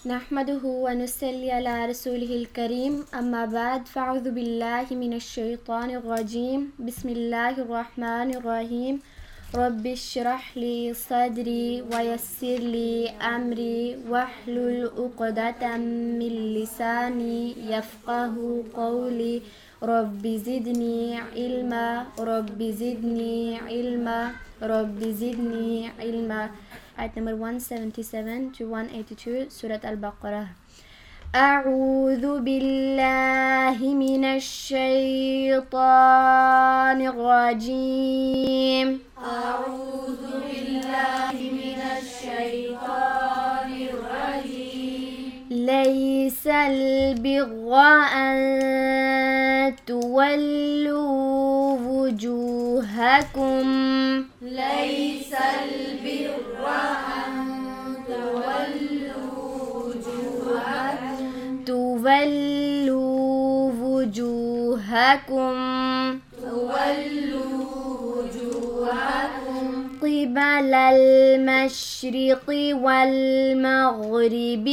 نحمده ونصلي على رسوله الكريم أما بعد فأعوذ بالله من الشيطان الرجيم بسم الله الرحمن الرحيم رب اشرح لي صدري ويسر لي أمري واحلل عقدة من لساني يفقه قولي رب زدني علما رب زدني علما رب زدني علما. Ayat number 177 to 182 Surat Al-Baqarah. أعوذ بالله من الشيطان الرجيم أعوذ بالله من الشيطان الرجيم ليس البر أن تولوا وجوهكم ليس البر أن تولوا وجوهكم قبل المشرق والمغرب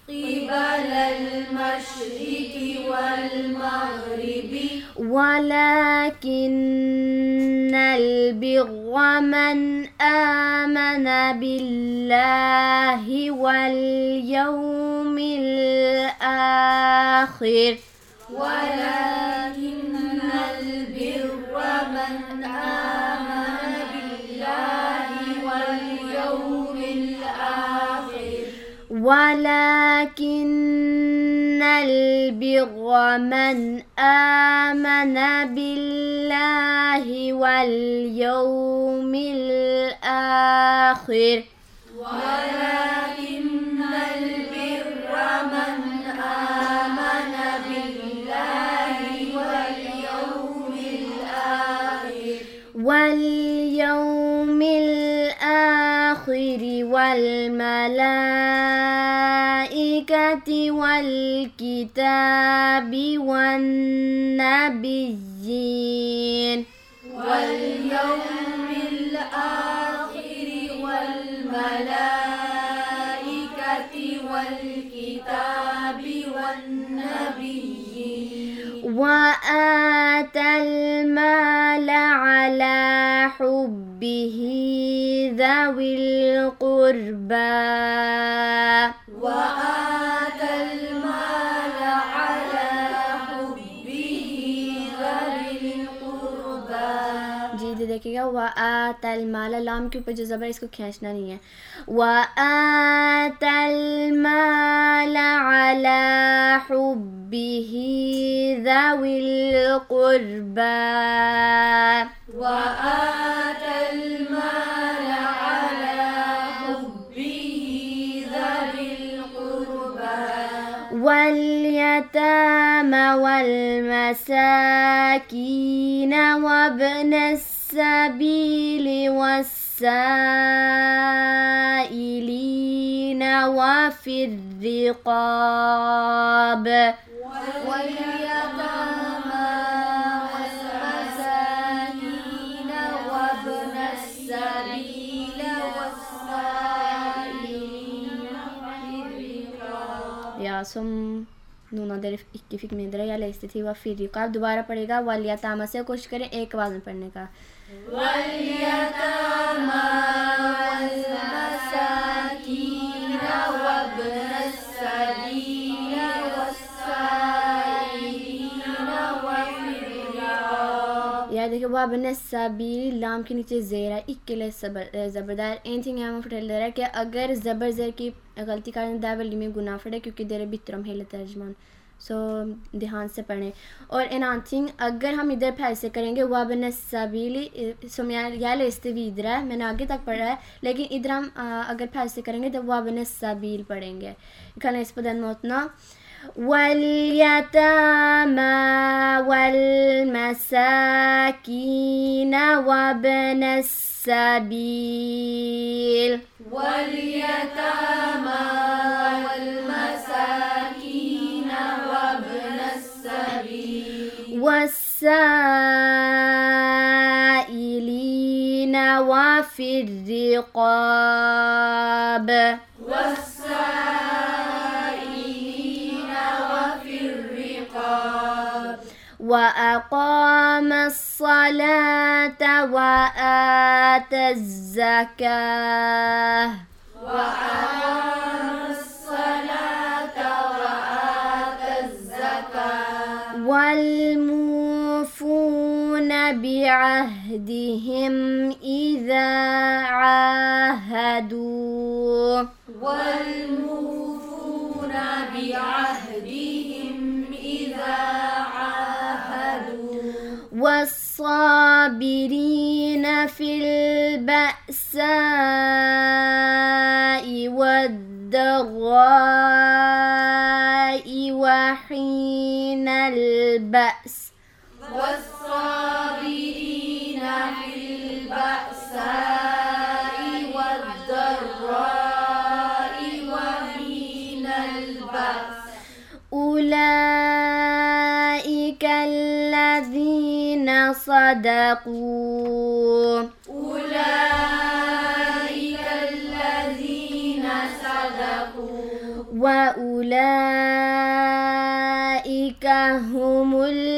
ولكن البر من آمن بالله واليوم الآخر ولكن البر من آمن بالله واليوم الآخر واليوم الآخر والملائكة والكتاب والنبيين وآتى المال على حبه ذوي القربى जी देखिएगा वआतल माल लाम के ऊपर जो ज़बर इसको खींचना नहीं है वआतल माल अला हुब्बिही ذوي القربى واليتامى والمساكين وابن السبيل والسائلين وفي الرقاب som noen av dere ikke fikk mindre. Jeg leste til var firriqab. दोबारा पढ़ेगा वलियतामा से कोशिश करें एक आवाज में पढ़ने का वलियतामा वल्मसाकीन वब्न السبيل والسائلين وفي الرقاب. यार देखिए वब्न السبيل लाम के नीचे ज़ेर है इक्के ले ज़बरदार एन थिंग यहाँ फटल दे रहा है कि अगर ज़बर ज़ेर की गलती कारण दावली में गुनाह फटे क्योंकि देरे बित्रम है तर्जमान सो ध्यान से पढ़ें और एनाथिंग अगर हम इधर फैसले करेंगे वब्न सबीली सो या लेस्ते विद्रा है मैंने आगे तक पढ़ा है लेकिन इधर हम अगर फैसले करेंगे तो वब्न सबील पढ़ेंगे खाना इस पदन मोतना واليتامى والمساكين وابن السبيل واليتامى والمساكين وابن السبيل والسائلين وفي الرقاب والسائلين وأقام الصلاة وآتى الزكاة والموفون بعهدهم إذا عاهدوا والصابرين في البأساء والضراء وحين البأس أولئك الذين صدقوا وأولئك هم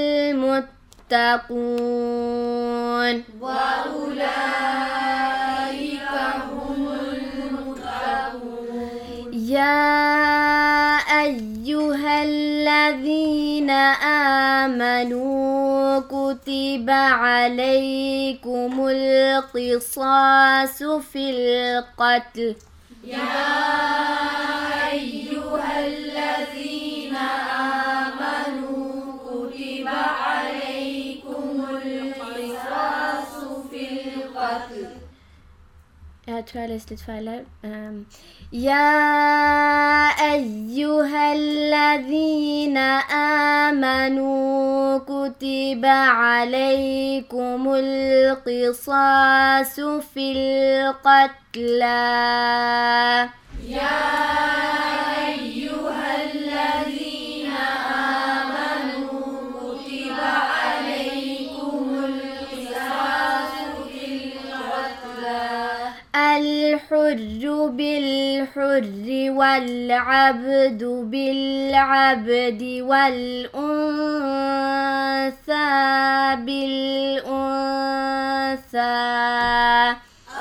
المتقون يا أيها الذين آمنوا كتب عليكم القصاص في القتل يا أيها الذين آمنوا كتب عليكم القصاص في القتلى الحر بالحر والعبد بالعبد والأنثى بالأنثى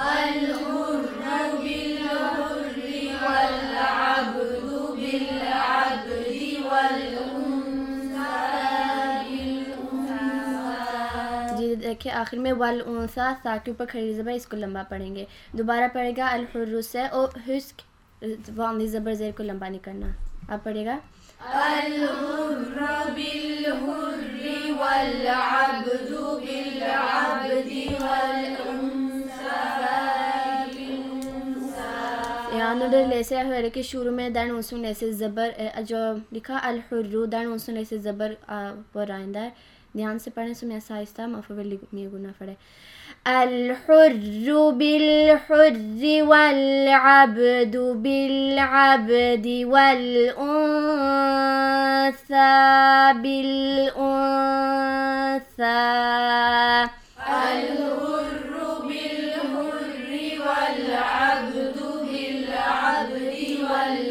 देखिए आखिर में वल उनसा सा के ऊपर खड़ी ज़बर इसको लंबा पढ़ेंगे दोबारा पढ़ेगा अल हुर्र से और हुस्क वाली ज़बर ज़ेर को लंबा नहीं करना अब पढ़ेगा अल हुर्र बिल हुर्रि वल अब्दु बिल अब्दि वल उन्सा बिल उन्सा यानी लेसे है कि शुरू में दान उनसुन लेसे ज़बर जो लिखा अल हुर्र दान उनसुन लेसे ज़बर पर आइंदा है ध्यान से पढ़ें सुनिए आहिस्ता मफ़ूल में गुना पढ़े अल हुर्रु बिल हुर्रि वल अब्दु बिल अब्दि वल उन्सा बिल उन्सा अल हुर्रु बिल हुर्रि वल अब्दु बिल अब्दि वल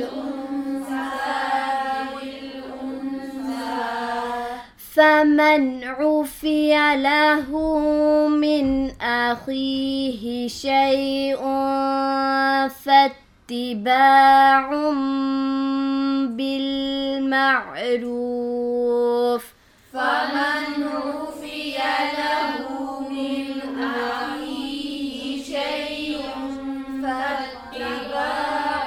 فمن عفي له من أخيه شيء فاتباع بالمعروف فمن عفي له من أخيه شيء فاتباع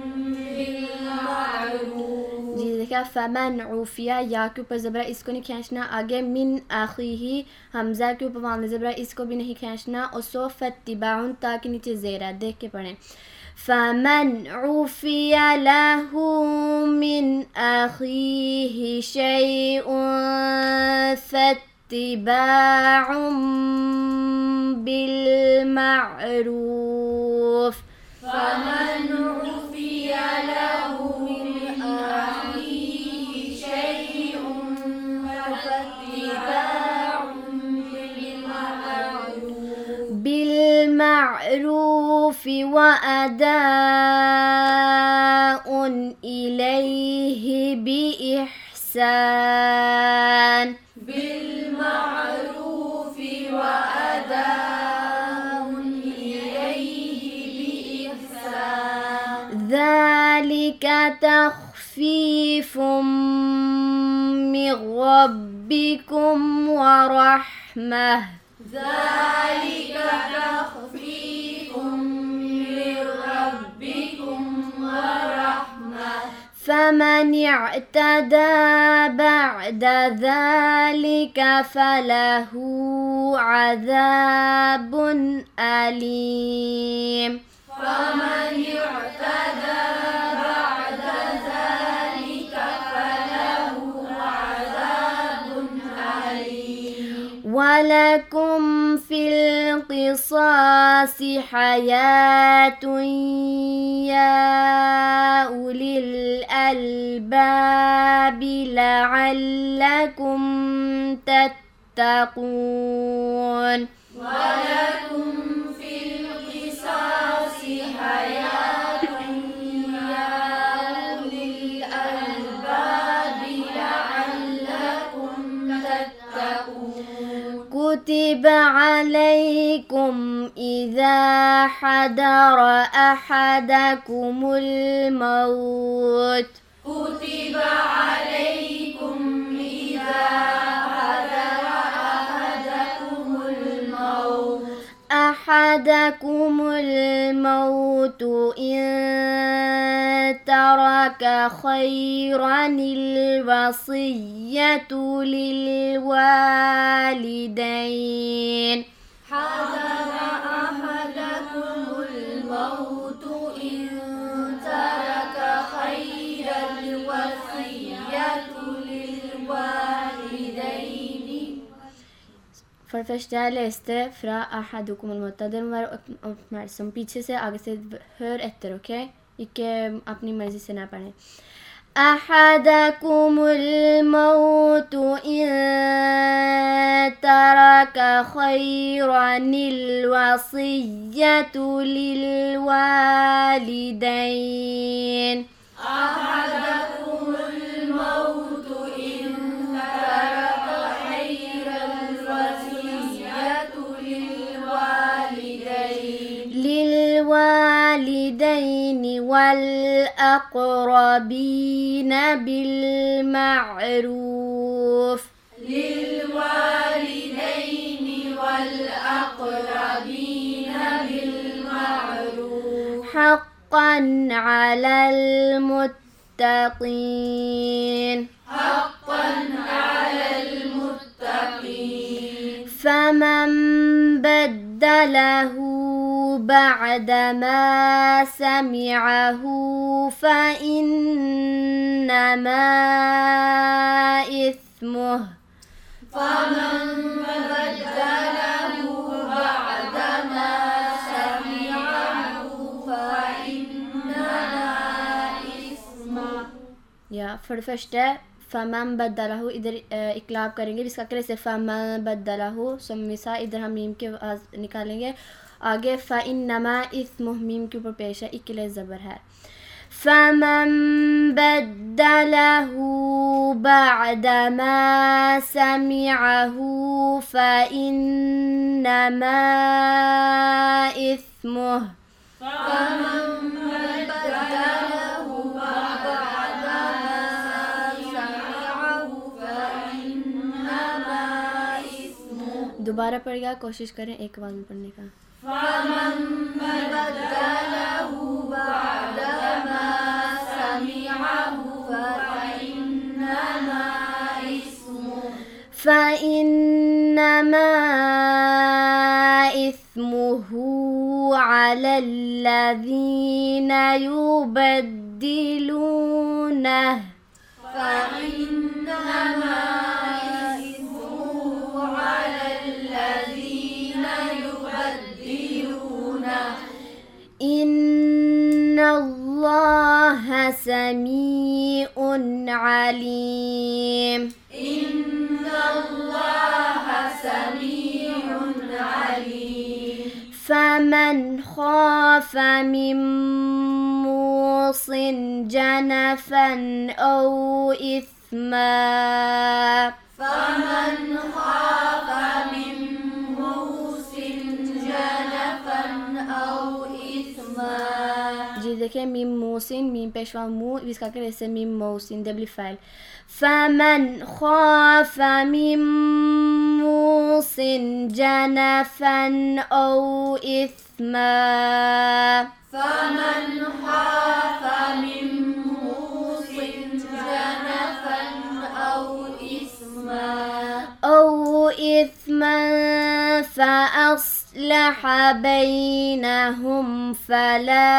بالمعروف फमन उफिया या के ऊपर ज़बरा इसको नहीं खींचना आगे मिन आखिही हमज़ा के ऊपर वाले ज़बरा इसको भी नहीं खींचना और सो फत्तिबाउन ताकि नीचे ज़ेरा देख के पढ़ें फमन उफिया लहू मिन आखिही शैउन फत्तिबाउन बिल मारूफ फमन उफिया लहू بالمعروف وأداء إليه بإحسان تخفيف من ربكم ورحمة ذلك تخفيف من ربكم ورحمة فمن اعتدى بعد ذلك فله عذاب أليم فمن اعتدى بعد ذلك فله عذاب أليم ولكم في القصاص حياة يا أولي الألباب لعلكم تتقون ولكم في القصاص حياة يا أولي الألباب لعلكم تتقون كتب عليكم إذا حضر أحدكم الموت كتب عليكم إذا حضر أحدكم الموت إن ترك خيرا الوصية للوالدين حضر أحدكم الموت إن ترك خيرا الوصية للوالدين. For det første jeg leste fra Ahadukum al-Mauta. Dere må være oppmerksom पीछे से आगे से hør etter, ok? ikke अपनी मर्जी से ना पढ़ें. أحدكم الموت إن ترك خيرا الوصية للوالدين أحدكم الموت إن ترك خيرا الوصية للوالدين والأقربين بالمعروف للوالدين والأقربين بالمعروف حقا على المتقين حقا على المتقين. فمن بدله بعدما سمعه فإنما إثمه فمن بدله بعدما سمعه فإنما إثمه. Ja, for det første فمن بدله इधर इकलाब करेंगे जिसका करे से فمن بدله som vi sa इधर हम मीम के निकालेंगे आगे فإنما إثمه मीम के ऊपर पेश है इकले ज़बर है فمن بدله بعدما سمعه فإنما إثمه فمن بدله بعدما سمعه فإنما إثمه. दोबारा पढ़ेगा कोशिश करें एक आवाज़ में पढ़ने का. فمن بدله بعدما سمعه فإنما إثمه. فإنما إثمه على الذين يبدلونه فإنما إثمه على الذين يبدلونه. إن الله سميع عليم. إن الله سميع عليم. فمن خاف من موص جنفا أو إثما فمن خاف من موص جنفا أو إثما. जी देखिए मीम मोसिन, मीम पेशवा मु, इसका कर ऐसे मीम मोसिन दबली फाइल। फमन खाफा मिन मूसिन जनफन औ इस्मा। فمن خاف من موص جنفا أو إثما فأصلح بينهم فلا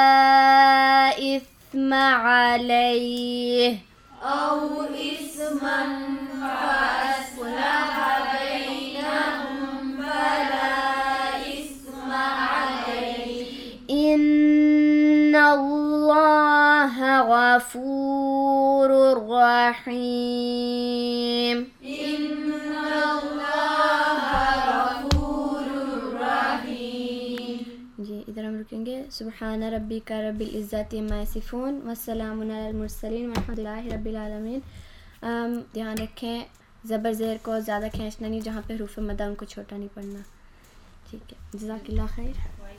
إثم عليه. أو إثما فأصلح بينهم فلا إثم عليه. إن الله غفور رحيم. إن الله غفور رحيم. जी इधर हम रुकेंगे। सुब्हान रब्बिका रब्बिल इज़्ज़ति अम्मा यसिफून वस्सलामुन अलल मुरसलीन वल्हम्दुलिल्लाहि रब्बिल आलमीन। ध्यान रखें ज़बर ज़ेर को ज़्यादा खींचना नहीं, जहाँ पे हरूफ मद्दा उनको छोटा नहीं पढ़ना। ठीक है, जज़ाकिल्लाह खैर।